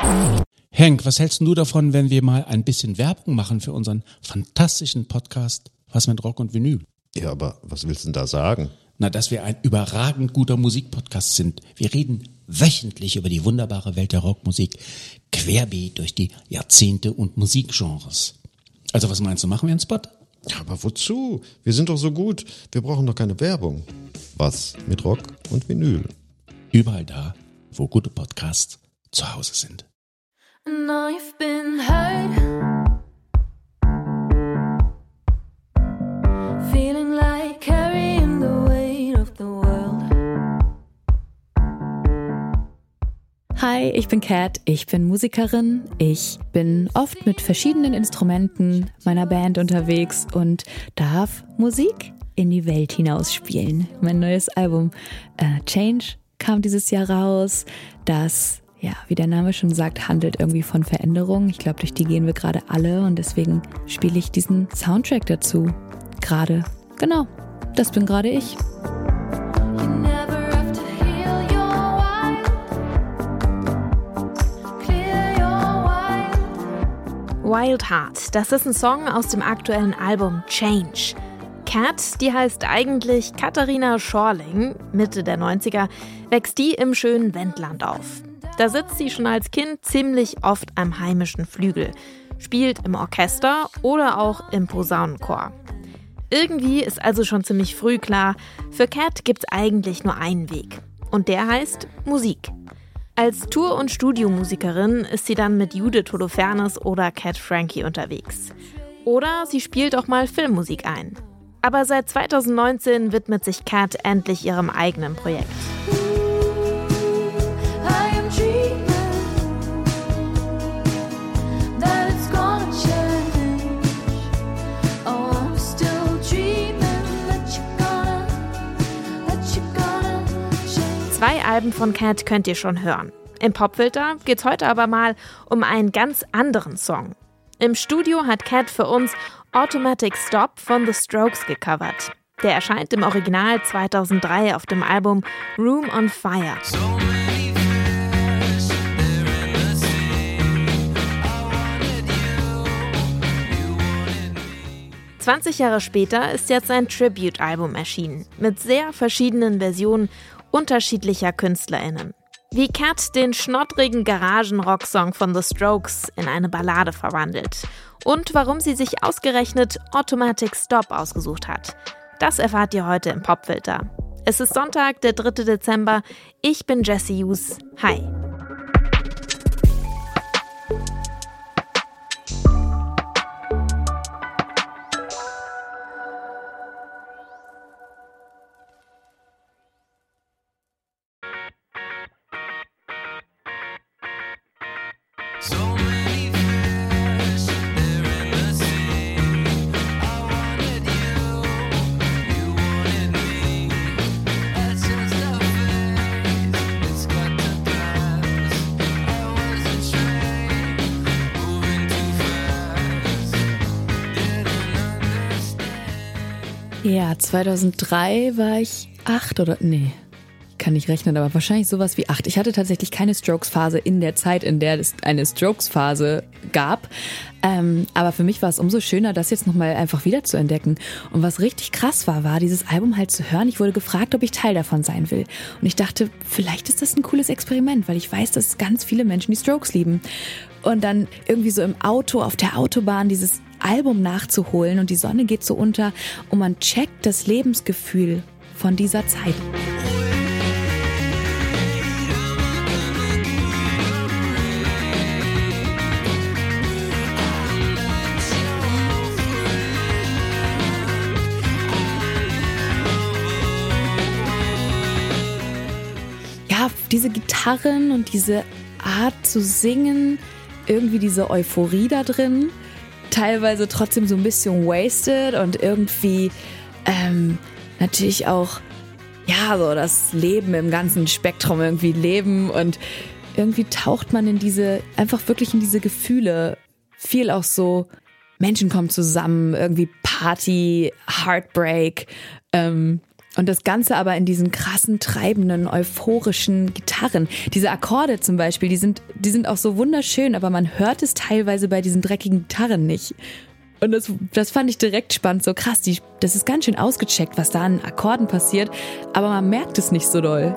Henk, was hältst du davon, wenn wir mal ein bisschen Werbung machen für unseren fantastischen Podcast Was mit Rock und Vinyl? Ja, aber was willst du denn da sagen? Na, dass wir ein überragend guter Musikpodcast sind. Wir reden wöchentlich über die wunderbare Welt der Rockmusik, querbeet durch die Jahrzehnte und Musikgenres. Also was meinst du, machen wir einen Spot? Ja, aber wozu? Wir sind doch so gut. Wir brauchen doch keine Werbung. Was mit Rock und Vinyl? Überall da, wo gute Podcasts zu Hause sind. And I've been hurt, feeling like carrying the weight of the world. Hi, ich bin Kat, ich bin Musikerin. Ich bin oft mit verschiedenen Instrumenten meiner Band unterwegs und darf Musik in die Welt hinaus spielen. Mein neues Album Change kam dieses Jahr raus. Das, ja, wie der Name schon sagt, handelt irgendwie von Veränderung. Ich glaube, durch die gehen wir gerade alle und deswegen spiele ich diesen Soundtrack dazu. Gerade, genau, das bin gerade ich. You never have to heal your wild, clear your wild. Wild Heart, das ist ein Song aus dem aktuellen Album Change. Kat, die heißt eigentlich Katharina Schorling, Mitte der 90er, wächst die im schönen Wendland auf. Da sitzt sie schon als Kind ziemlich oft am heimischen Flügel, spielt im Orchester oder auch im Posaunenchor. Irgendwie ist also schon ziemlich früh klar, für Kat gibt's eigentlich nur einen Weg. Und der heißt Musik. Als Tour- und Studiomusikerin ist sie dann mit Judith Holofernes oder Cat Frankie unterwegs. Oder sie spielt auch mal Filmmusik ein. Aber seit 2019 widmet sich Kat endlich ihrem eigenen Projekt. I am dreaming that it's gonna change. Oh, I'm still dreaming that you're gonna change. 2 Alben von Kat könnt ihr schon hören. Im Popfilter geht's heute aber mal um einen ganz anderen Song. Im Studio hat Kat für uns Automatic Stop von The Strokes gecovert. Der erscheint im Original 2003 auf dem Album Room on Fire. 20 Jahre später ist jetzt ein Tribute-Album erschienen, mit sehr verschiedenen Versionen unterschiedlicher KünstlerInnen. Wie Kat den schnottrigen Garagen-Rock-Song von The Strokes in eine Ballade verwandelt und warum sie sich ausgerechnet Automatic Stop ausgesucht hat. Das erfahrt ihr heute im Popfilter. Es ist Sonntag, der 3. Dezember. Ich bin Jessie Hughes. Hi. Ja, 2003 war ich 8 oder, nee, ich kann nicht rechnen, aber wahrscheinlich sowas wie 8. Ich hatte tatsächlich keine Strokes-Phase in der Zeit, in der es eine Strokes-Phase gab. Aber für mich war es umso schöner, das jetzt nochmal einfach wieder zu entdecken. Und was richtig krass war dieses Album halt zu hören. Ich wurde gefragt, ob ich Teil davon sein will. Und ich dachte, vielleicht ist das ein cooles Experiment, weil ich weiß, dass ganz viele Menschen die Strokes lieben. Und dann irgendwie so im Auto, auf der Autobahn dieses Album nachzuholen und die Sonne geht so unter und man checkt das Lebensgefühl von dieser Zeit. Ja, diese Gitarren und diese Art zu singen, irgendwie diese Euphorie da drin, teilweise trotzdem so ein bisschen wasted und irgendwie natürlich auch, ja, so das Leben im ganzen Spektrum irgendwie leben und irgendwie taucht man in diese, einfach wirklich in diese Gefühle. Viel auch so, Menschen kommen zusammen, irgendwie Party, Heartbreak, Und das Ganze aber in diesen krassen, treibenden, euphorischen Gitarren. Diese Akkorde zum Beispiel, die sind auch so wunderschön, aber man hört es teilweise bei diesen dreckigen Gitarren nicht. Und das fand ich direkt spannend, so krass, das ist ganz schön ausgecheckt, was da an Akkorden passiert, aber man merkt es nicht so doll.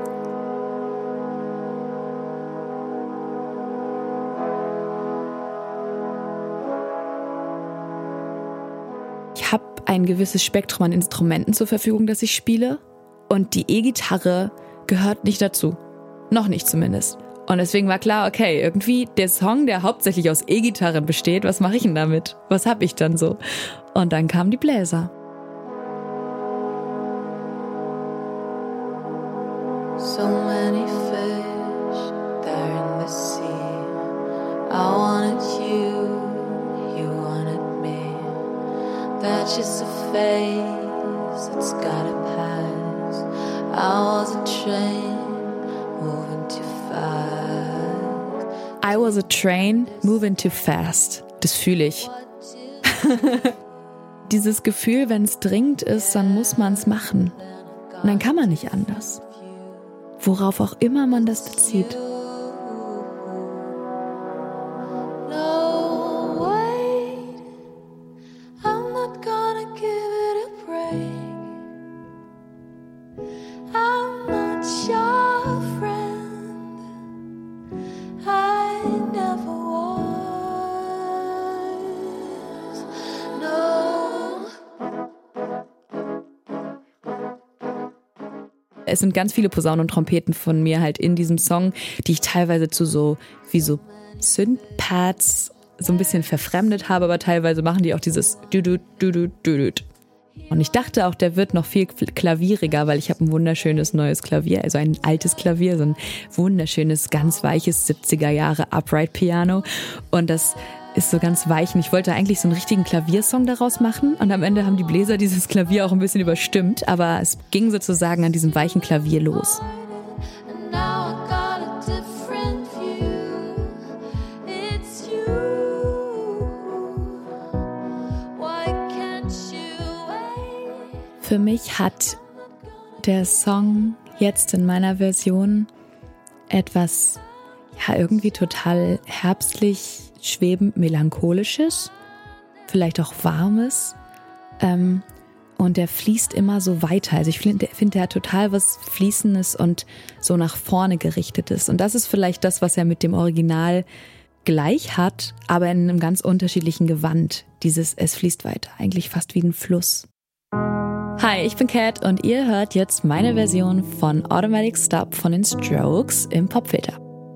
Ich habe ein gewisses Spektrum an Instrumenten zur Verfügung, das ich spiele. Und die E-Gitarre gehört nicht dazu. Noch nicht zumindest. Und deswegen war klar, okay, irgendwie der Song, der hauptsächlich aus E-Gitarren besteht, was mache ich denn damit? Was habe ich dann so? Und dann kamen die Bläser. So many fish there in the sea. I wanted you, you wanted me. That's just a phase, it's gotta pass. I was a train moving too fast. I was a train moving too fast. Das fühle ich. Dieses Gefühl, wenn es dringend ist, dann muss man es machen. Und dann kann man nicht anders. Worauf auch immer man das bezieht. Es sind ganz viele Posaunen und Trompeten von mir halt in diesem Song, die ich teilweise zu so Synth-Pads so ein bisschen verfremdet habe, aber teilweise machen die auch dieses Du-Du-Du-Du-Du-Du. Und ich dachte auch, der wird noch viel klavieriger, weil ich habe ein wunderschönes neues Klavier, also ein altes Klavier, so ein wunderschönes, ganz weiches 70er Jahre Upright Piano. Und das ist so ganz weich. Und ich wollte eigentlich so einen richtigen Klaviersong daraus machen. Und am Ende haben die Bläser dieses Klavier auch ein bisschen überstimmt. Aber es ging sozusagen an diesem weichen Klavier los. Für mich hat der Song jetzt in meiner Version etwas, ja, irgendwie total herbstlich, schwebend melancholisches, vielleicht auch warmes, und der fließt immer so weiter. Also ich finde, der hat total was Fließendes und so nach vorne gerichtetes. Und das ist vielleicht das, was er mit dem Original gleich hat, aber in einem ganz unterschiedlichen Gewand. Es fließt weiter, eigentlich fast wie ein Fluss. Hi, ich bin Kat und ihr hört jetzt meine Version von Automatic Stop von den Strokes im Popfilter.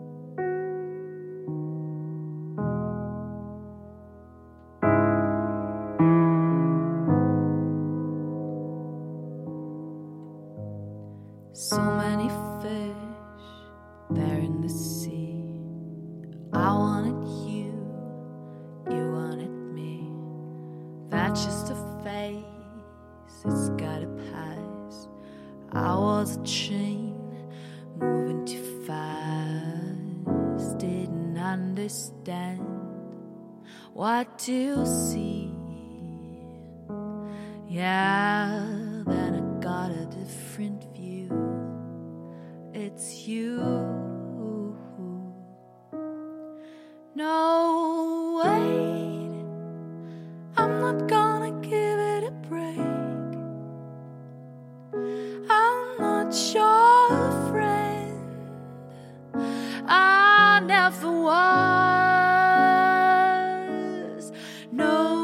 So many fish there in the sea. I wanted you, you wanted me. That's just a phase, it's gotta pass. I was a train moving too fast. Didn't understand what to see. Yeah, then I got a different view. It's you. No, wait, I'm not gonna give it a break. I'm not your friend. I never was. No.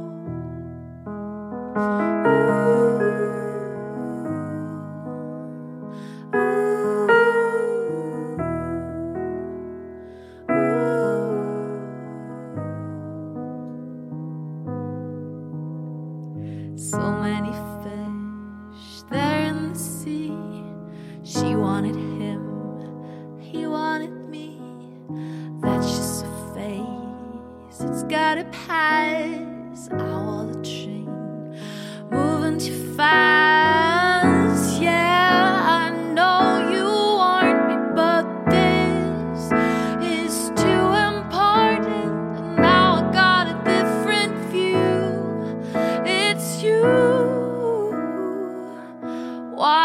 So many fish there in the sea. She wanted him, he wanted me. That's just a phase, it's gotta pass. I was a train moving too fast. Yeah, I know you want me, but this is too important. And now I got a different view. It's you. Why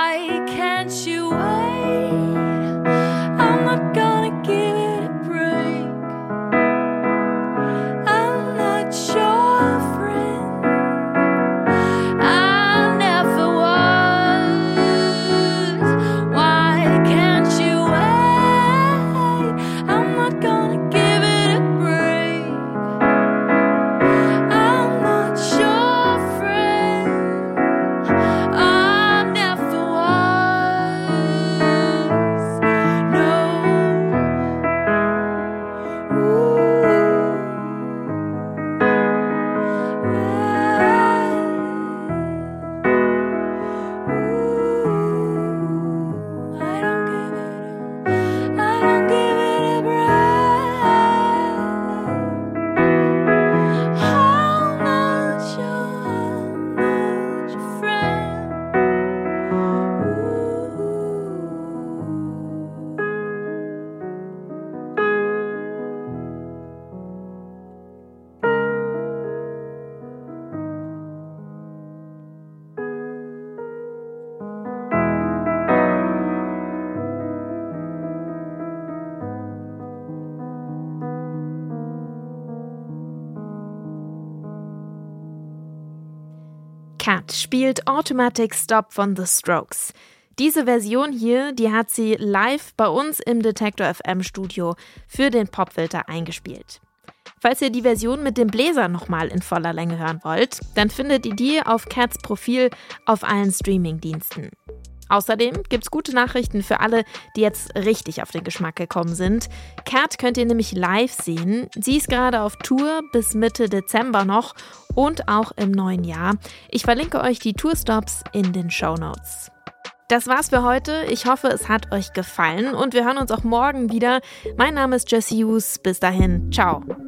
Cat spielt Automatic Stop von The Strokes. Diese Version hier, die hat sie live bei uns im Detektor FM Studio für den Popfilter eingespielt. Falls ihr die Version mit dem Bläser nochmal in voller Länge hören wollt, dann findet ihr die auf Cats Profil auf allen Streamingdiensten. Außerdem gibt's gute Nachrichten für alle, die jetzt richtig auf den Geschmack gekommen sind. Cat könnt ihr nämlich live sehen. Sie ist gerade auf Tour bis Mitte Dezember noch und auch im neuen Jahr. Ich verlinke euch die Tourstops in den Shownotes. Das war's für heute. Ich hoffe, es hat euch gefallen und wir hören uns auch morgen wieder. Mein Name ist Jessie Hughes. Bis dahin, ciao.